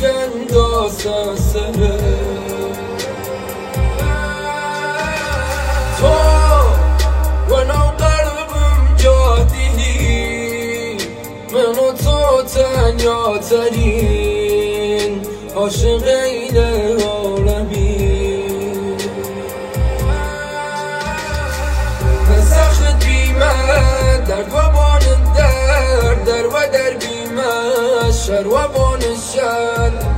اندازه سره تو ولو قلبم جادی من و تو تنیا ترین عاشقین عالمی نسخت بیمه درد و بان در و در بیمه شر و بان شر